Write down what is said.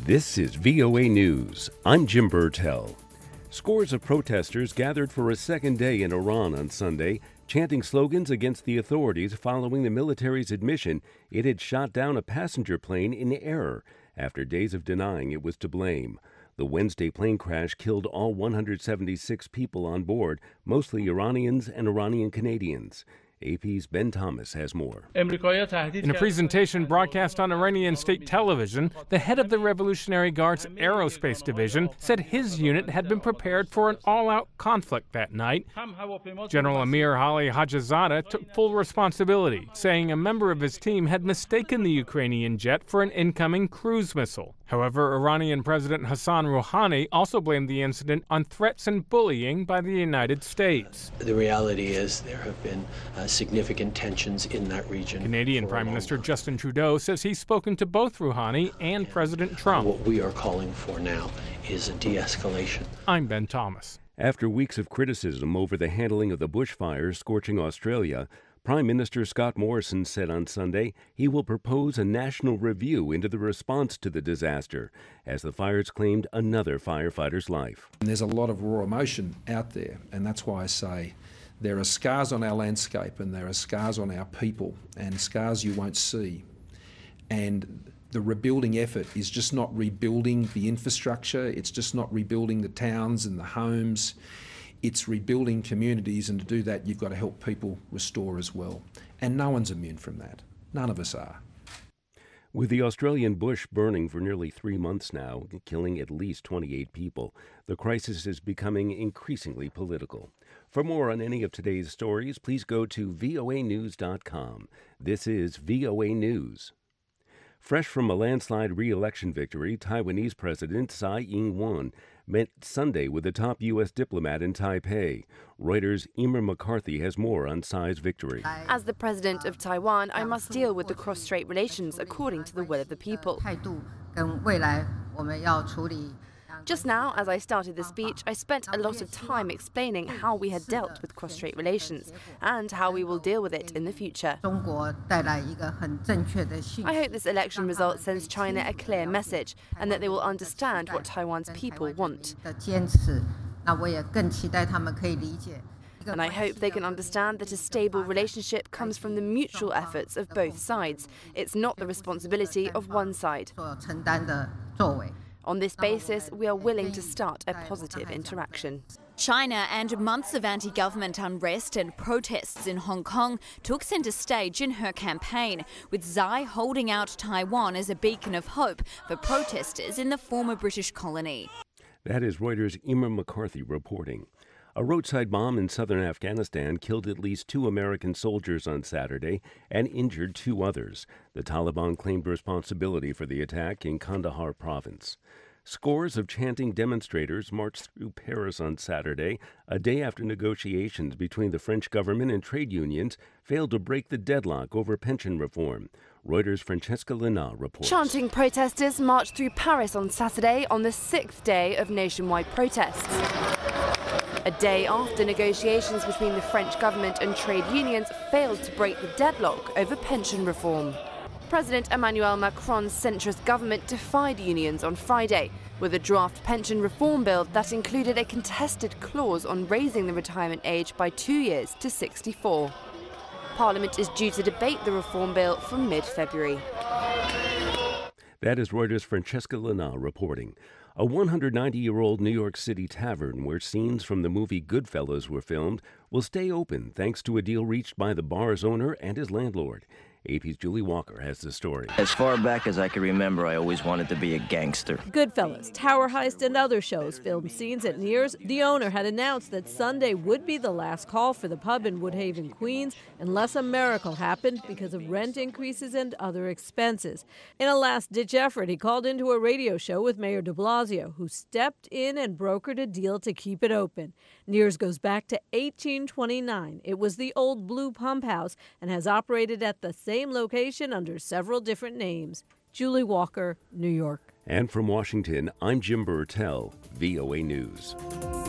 This is VOA News. I'm Jim Burtell. Scores of protesters gathered for a second day in Iran on Sunday, chanting slogans against the authorities following the military's admission it had shot down a passenger plane in error after days of denying it was to blame. The Wednesday plane crash killed all 176 people on board, mostly Iranians and Iranian Canadians. AP's Ben Thomas has more. In a presentation broadcast on Iranian state television, the head of the Revolutionary Guard's Aerospace Division said his unit had been prepared for an all-out conflict that night. General Amir Ali Hajizadeh took full responsibility, saying a member of his team had mistaken the Ukrainian jet for an incoming cruise missile. However, Iranian President Hassan Rouhani also blamed the incident on threats and bullying by the United States. The reality is there have been significant tensions in that region. Canadian Prime Minister Justin Trudeau says he's spoken to both Rouhani and President Trump. What we are calling for now is a de-escalation. I'm Ben Thomas. After weeks of criticism over the handling of the bushfires scorching Australia, Prime Minister Scott Morrison said on Sunday he will propose a national review into the response to the disaster as the fires claimed another firefighter's life. And there's a lot of raw emotion out there, and that's why I say there are scars on our landscape and there are scars on our people and scars you won't see. And the rebuilding effort is just not rebuilding the infrastructure, it's just not rebuilding the towns and the homes. It's rebuilding communities, and to do that you've got to help people restore as well. And no one's immune from that. None of us are. With the Australian bush burning for nearly 3 months now, killing at least 28 people, the crisis is becoming increasingly political. For more on any of today's stories, please go to voanews.com. This is VOA News. Fresh from a landslide re-election victory, Taiwanese President Tsai Ing-wen met Sunday with a top U.S. diplomat in Taipei. Reuters' Emer McCarthy has more on Tsai's victory. As the president of Taiwan, I must deal with the cross-strait relations according to the will of the people. Just now, as I started the speech, I spent a lot of time explaining how we had dealt with cross-strait relations and how we will deal with it in the future. I hope this election result sends China a clear message and that they will understand what Taiwan's people want. And I hope they can understand that a stable relationship comes from the mutual efforts of both sides. It's not the responsibility of one side. On this basis, we are willing to start a positive interaction. China and months of anti-government unrest and protests in Hong Kong took centre stage in her campaign, with Tsai holding out Taiwan as a beacon of hope for protesters in the former British colony. That is Reuters' Emer McCarthy reporting. A roadside bomb in southern Afghanistan killed at least 2 American soldiers on Saturday and injured 2 others. The Taliban claimed responsibility for the attack in Kandahar province. Scores of chanting demonstrators marched through Paris on Saturday, a day after negotiations between the French government and trade unions failed to break the deadlock over pension reform. Reuters' Francesca Lena reports. Chanting protesters marched through Paris on Saturday on the 6th day of nationwide protests. A day after negotiations between the French government and trade unions failed to break the deadlock over pension reform. President Emmanuel Macron's centrist government defied unions on Friday with a draft pension reform bill that included a contested clause on raising the retirement age by 2 years to 64. Parliament is due to debate the reform bill from mid-February. That is Reuters' Francesca Lena reporting. A 190-year-old New York City tavern where scenes from the movie Goodfellas were filmed will stay open thanks to a deal reached by the bar's owner and his landlord. AP's Julie Walker has the story. As far back as I can remember, I always wanted to be a gangster. Goodfellas, Tower Heist, and other shows filmed scenes at Nears. The owner had announced that Sunday would be the last call for the pub in Woodhaven, Queens, unless a miracle happened because of rent increases and other expenses. In a last-ditch effort, he called into a radio show with Mayor de Blasio, who stepped in and brokered a deal to keep it open. Nears goes back to 1829. It was the old Blue Pump House and has operated at the same location under several different names. Julie Walker, New York. And from Washington, I'm Jim Burtell, VOA News.